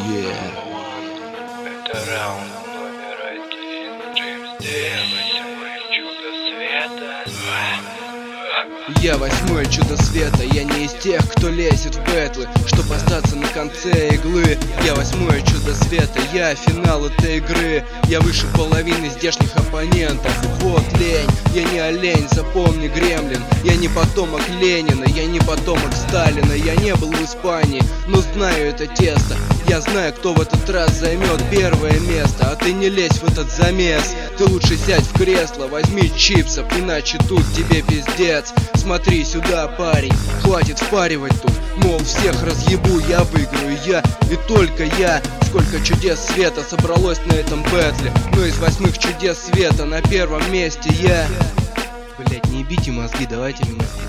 Это раунд номер 1. Джеймс Д. 8-е чудо света. Я 8-е чудо света, я не из тех, кто лезет в бэтлы, чтоб остаться на конце иглы. Я 8-е чудо света, я финал этой игры. Я выше половины здешних оппонентов. Вот лень, я не олень, запомни, гремлин. Я не потомок Ленина, я не потомок Сталина. Я не был в Испании, но знаю это тесто. Я знаю, кто в этот раз займет первое место. А ты не лезь в этот замес. Ты лучше сядь в кресло, возьми чипсов, иначе тут тебе пиздец. Смотри сюда, парень, хватит впаривать тут. Мол, всех разъебу, я выиграю, я и только я. Сколько чудес света собралось на этом бэтле. Но из 8 чудес света на первом месте я. Блять, не ебите мозги, давайте меня.